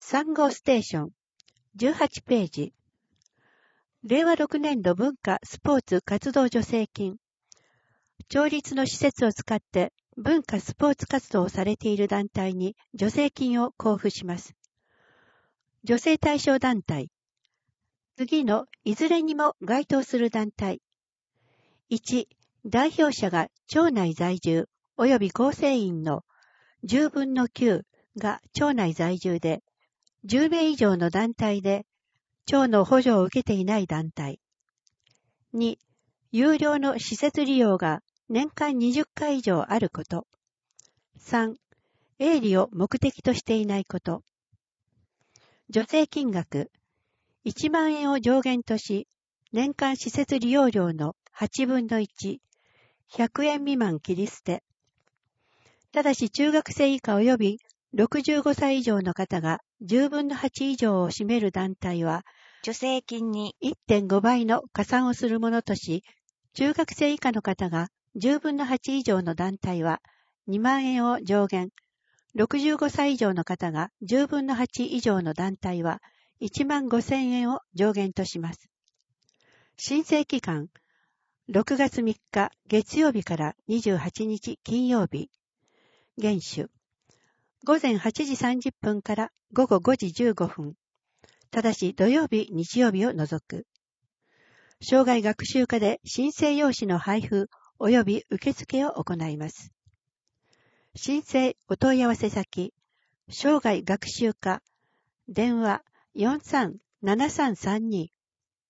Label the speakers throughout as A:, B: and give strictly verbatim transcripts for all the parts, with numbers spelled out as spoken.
A: さん号ステーションじゅうはちページ。れいわろくねん度文化スポーツ活動助成金。町立の施設を使って文化スポーツ活動をされている団体に助成金を交付します。助成対象団体。次のいずれにも該当する団体。いち、代表者が町内在住及び構成員のじゅうぶんのきゅうが町内在住で、じゅうめい以上の団体で町の補助を受けていない団体。に、有料の施設利用が年間にじゅっかい以上あること。さん、営利を目的としていないこと。助成金額、いちまんえんを上限とし、年間施設利用料のはちぶんのいち、ひゃくえん未満切り捨て。ただし中学生以下及びろくじゅうごさい以上の方がじゅうぶんのはち以上を占める団体は、
B: 助成金に
A: いってんご 倍の加算をするものとし、中学生以下の方がじゅうぶんのはち以上の団体はにまんえんを上限、ろくじゅうごさい以上の方がじゅうぶんのはち以上の団体はいちまんごせんえんを上限とします。申請期間、ろくがつみっか月曜日からにじゅうはちにち金曜日。厳守。ごぜんはちじさんじゅっぷんからごごごじじゅうごふん。ただし土曜日、日曜日を除く。生涯学習課で申請用紙の配布及び受付を行います。申請お問い合わせ先、生涯学習課、電話 よんさんななさんさんに。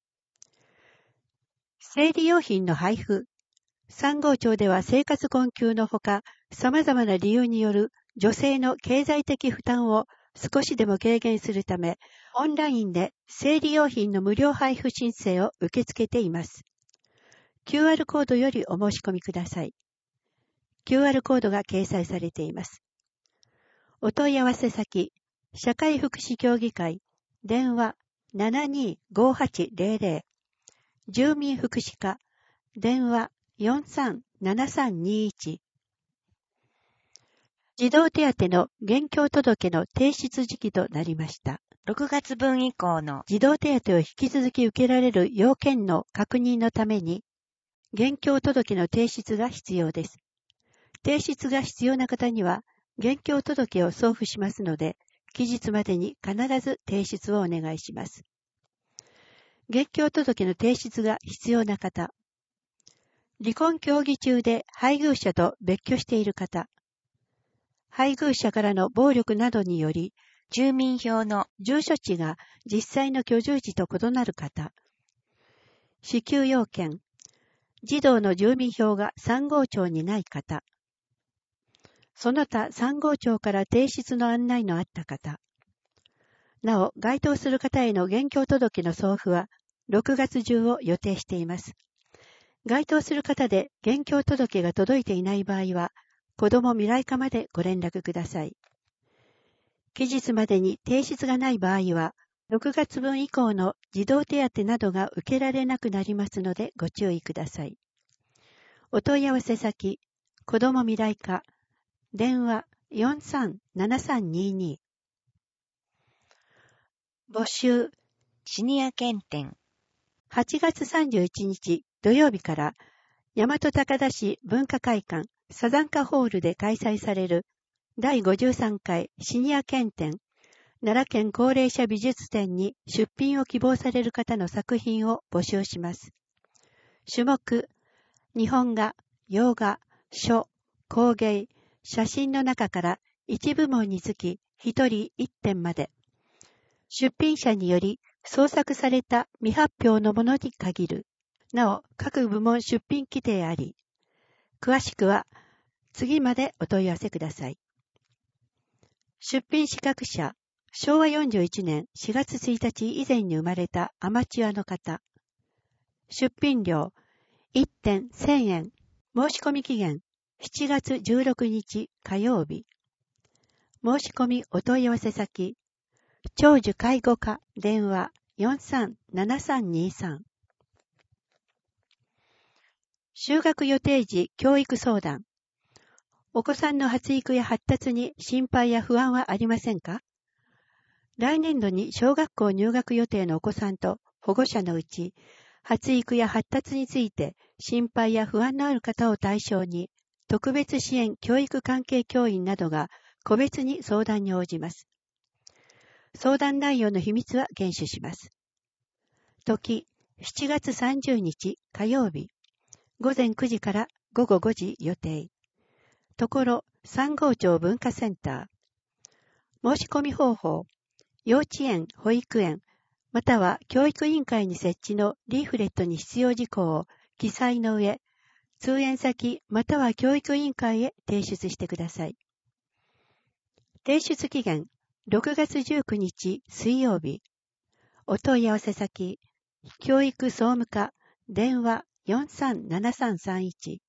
A: 生理用品の配布。さん号町では生活困窮のほか、様々な理由による女性の経済的負担を少しでも軽減するため、オンラインで生理用品の無料配布申請を受け付けています。キューアール コードよりお申し込みください。キューアール コードが掲載されています。お問い合わせ先、社会福祉協議会、電話 ななにーごはちぜろぜろ、住民福祉課、電話 よんさんななさんにいち。児童手当の現況届の提出時期となりました。
B: ろくがつぶん以降の
A: 児童手当を引き続き受けられる要件の確認のために、現況届の提出が必要です。提出が必要な方には、現況届を送付しますので、期日までに必ず提出をお願いします。現況届の提出が必要な方、離婚協議中で配偶者と別居している方、配偶者からの暴力などにより、
B: 住民票の
A: 住所地が実際の居住地と異なる方、支給要件、児童の住民票がさん号町にない方、その他さん号町から提出の案内のあった方、なお、該当する方への現況届の送付はろくがつ中を予定しています。該当する方で現況届が届いていない場合は、子ども未来課までご連絡ください。期日までに提出がない場合は、ろくがつぶん以降の児童手当などが受けられなくなりますのでご注意ください。お問い合わせ先、子ども未来課、電話 よんさんななさんにに。募集、
B: シニア検定
A: はちがつさんじゅういちにち土曜日から大和高田市文化会館サザンカホールで開催されるだいごじゅうさんかいシニア検定奈良県高齢者美術展に出品を希望される方の作品を募集します。種目、日本画、洋画、書、工芸、写真の中からいち部門につきひとりいってんまで。出品者により創作された未発表のものに限る。なお、各部門出品規定あり。詳しくは次までお問い合わせください。出品資格者、しょうわよんじゅういちねんしがつついたち以前に生まれたアマチュアの方。出品料、いってんせんえん。申し込み期限、しちがつじゅうろくにち火曜日。申し込みお問い合わせ先、長寿介護課電話 よんさんななさんにさん。就学予定時教育相談。お子さんの発育や発達に心配や不安はありませんか？ 来年度に小学校入学予定のお子さんと保護者のうち、発育や発達について心配や不安のある方を対象に、特別支援教育関係教員などが個別に相談に応じます。相談内容の秘密は厳守します。時、しちがつさんじゅうにち火曜日、ごぜんくじからごごごじ予定。ところ、三郷町文化センター。申し込み方法、幼稚園、保育園、または教育委員会に設置のリーフレットに必要事項を記載の上、通園先または教育委員会へ提出してください。提出期限、ろくがつじゅうくにち水曜日。お問い合わせ先、教育総務課、電話よんさんななさんさんいち。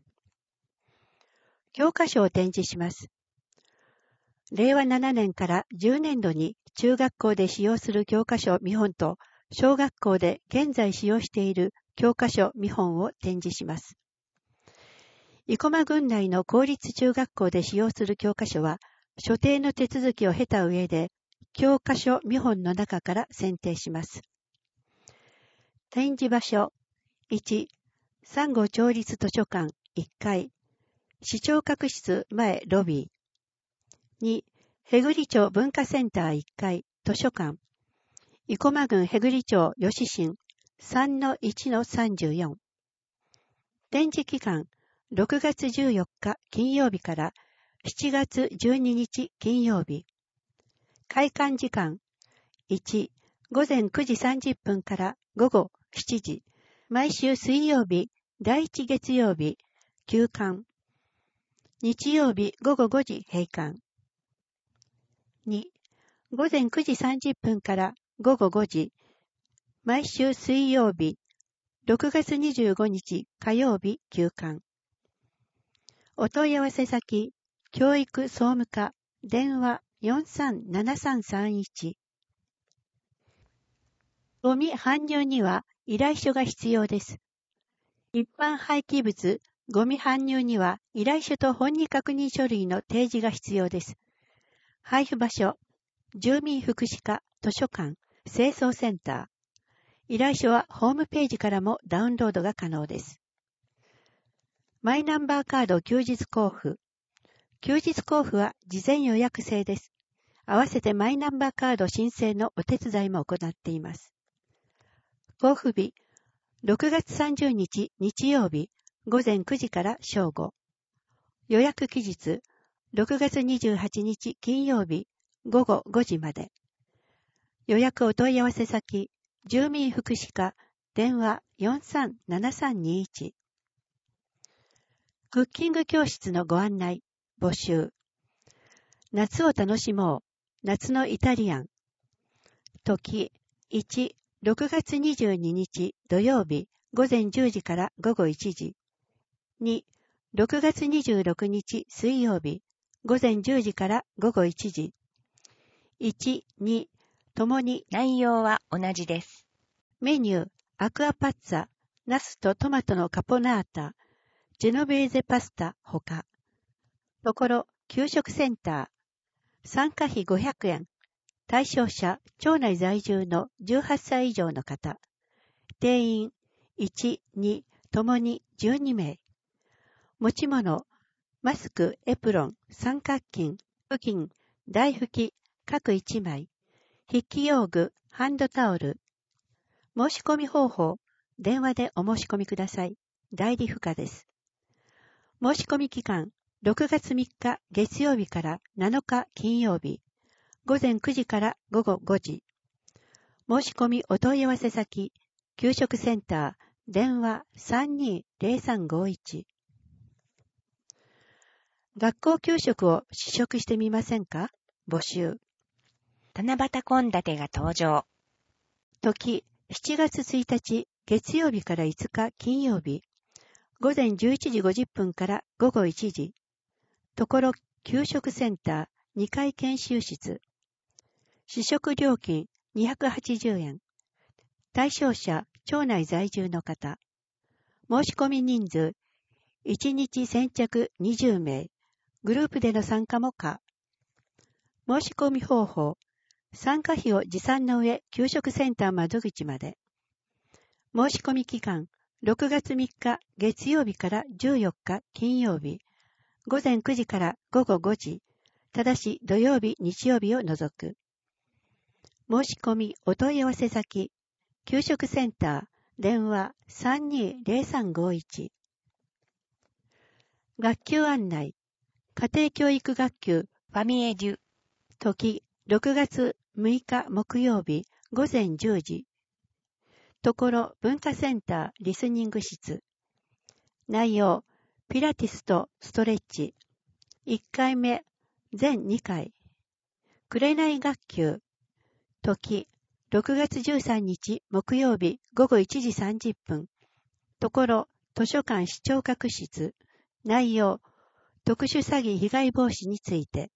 A: 教科書を展示します。れいわななねんからじゅうねんどに中学校で使用する教科書見本と小学校で現在使用している教科書見本を展示します。生駒郡内の公立中学校で使用する教科書は所定の手続きを経た上で教科書見本の中から選定します。展示場所いち、三郷町立図書館いっかい、市長閣室前ロビー。に、へぐり町文化センターいっかい図書館。生駒郡へぐり町吉新 さんのいちのさんじゅうよん。展示期間、ろくがつじゅうよっか金曜日からしちがつじゅうににち金曜日。開館時間、いち、ごぜんくじさんじゅっぷんからごごしちじ。毎週水曜日、だいいち月曜日、休館。日曜日ごごごじ閉館。に、ごぜんくじさんじゅっぷんからごごごじ。毎週水曜日、ろくがつにじゅうごにち火曜日休館。お問い合わせ先、教育総務課、電話よんさんななさんさんいち。ゴミ搬入には依頼書が必要です。一般廃棄物、ゴミ搬入には依頼書と本人確認書類の提示が必要です。配布場所、住民福祉課、図書館、清掃センター。依頼書はホームページからもダウンロードが可能です。マイナンバーカード休日交付。休日交付は事前予約制です。合わせてマイナンバーカード申請のお手伝いも行っています。交付日、ろくがつさんじゅうにち日曜日、ごぜんくじから正午。予約期日、ろくがつにじゅうはちにち金曜日、ごごごじまで。予約お問い合わせ先、住民福祉課、電話よんさんななさんにいち。クッキング教室のご案内、募集。夏を楽しもう、夏のイタリアン。時、いち、ろくがつにじゅうににち土曜日、ごぜんじゅうじからごごいちじ。に、ろくがつにじゅうろくにち水曜日、ごぜんじゅうじからごごいちじ。いち、に、ともに
B: 内容は同じです。
A: メニュー、アクアパッツァ、ナスとトマトのカポナータ、ジェノベーゼパスタほか。ところ、給食センター。参加費ごひゃくえん。対象者、町内在住のじゅうはっさい以上の方。定員、いち、に、ともにじゅうにめい。持ち物、マスク、エプロン、三角巾、布巾、台拭き、各いちまい。筆記用具、ハンドタオル。申し込み方法、電話でお申し込みください。代理不可です。申し込み期間、ろくがつみっか月曜日からなのか金曜日。ごぜんくじからごごごじ。申し込みお問い合わせ先、給食センター、電話さんにーぜろさんごいち。学校給食を試食してみませんか？募集。
B: 七夕献立が登場。
A: 時、しちがつついたち月曜日からいつか金曜日。ごぜんじゅういちじごじゅっぷんからごごいちじ。ところ給食センターにかい研修室。試食料金にひゃくはちじゅうえん。対象者、町内在住の方。申し込み人数、いちにち先着にじゅうめい。グループでの参加も可。申し込み方法、 参加費を持参の上、給食センター窓口まで。申し込み期間、ろくがつみっか月曜日からじゅうよっか金曜日、ごぜんくじからごごごじ、ただし土曜日、日曜日を除く。申し込み、お問い合わせ先、給食センター、電話 さんにーぜろさんごいち。学級案内、家庭教育学級、
B: ファミエデュ、
A: 時、ろくがつむいか木曜日、ごぜんじゅうじ。ところ文化センターリスニング室。内容、ピラティスとストレッチ。いっかいめ、全にかい。紅学級。時、ろくがつじゅうさんにち木曜日ごごいちじさんじゅっぷん。ところ図書館視聴覚室。内容、特殊詐欺被害防止について。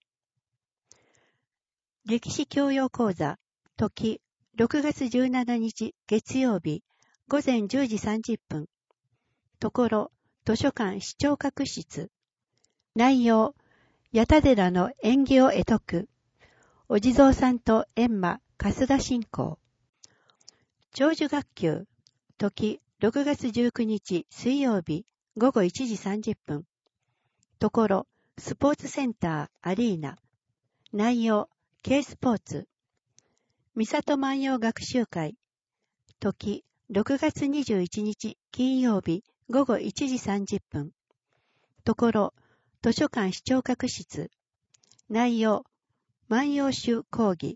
A: 歴史教養講座。時、ろくがつじゅうしちにち月曜日ごぜんじゅうじさんじゅっぷん。ところ図書館視聴覚室。内容、八田寺の縁起を得得。お地蔵さんと閻魔春日信仰。長寿学級。時、ろくがつじゅうくにち水曜日ごごいちじさんじゅっぷん。ところスポーツセンターアリーナ。内容、K スポーツ。三里万葉学習会。時、ろくがつにじゅういちにち金曜日ごごいちじさんじゅっぷん。ところ、図書館視聴覚室。内容、万葉集講義。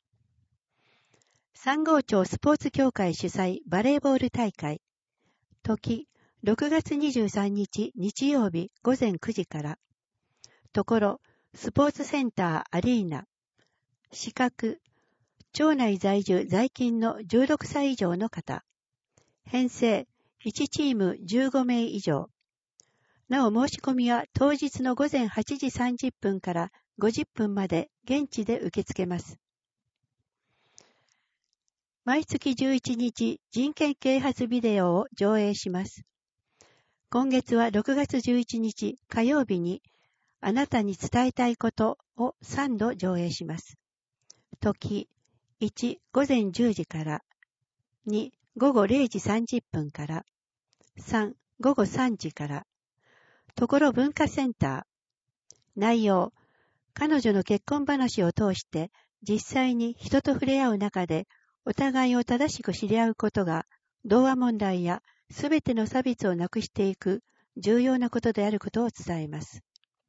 A: 三郷町スポーツ協会主催バレーボール大会。時、ろくがつにじゅうさんにち日曜日ごぜんくじから。ところ、スポーツセンターアリーナ。資格、町内在住在勤のじゅうろくさい以上の方。編成、いちチームじゅうごめい以上。なお申し込みは当日のごぜんはちじさんじゅっぷんからごじゅっぷんまで現地で受け付けます。毎月じゅういちにち人権啓発ビデオを上映します。今月はろくがつじゅういちにち火曜日にあなたに伝えたいことをさんど上映します。時、いち、ごぜんじゅうじから、に、ごごれいじさんじゅっぷんから、さん、ごごさんじから、ところ文化センター。内容、彼女の結婚話を通して実際に人と触れ合う中でお互いを正しく知り合うことが同和問題やすべての差別をなくしていく重要なことであることを伝えます。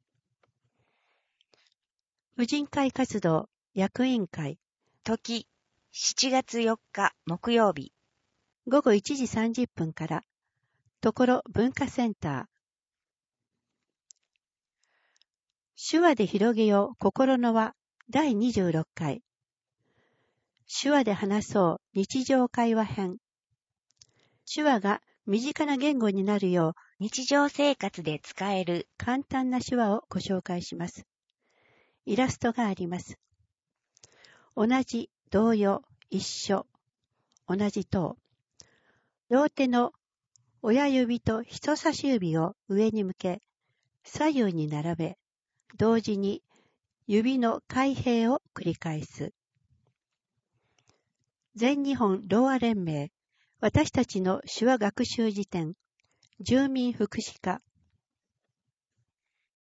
A: 婦人会活動役員会。
B: 時、しちがつよっか木曜日
A: ごごいちじさんじゅっぷんから。ところ文化センター。手話で広げよう心の輪だいにじゅうろっかい。手話で話そう日常会話編。手話が身近な言語になるよう
B: 日常生活で使える
A: 簡単な手話をご紹介します。イラストがあります。同じ、同様、一緒、同じ等。両手の親指と人差し指を上に向け、左右に並べ、同時に指の開閉を繰り返す。全日本ろうあ連盟、私たちの手話学習辞典、住民福祉課、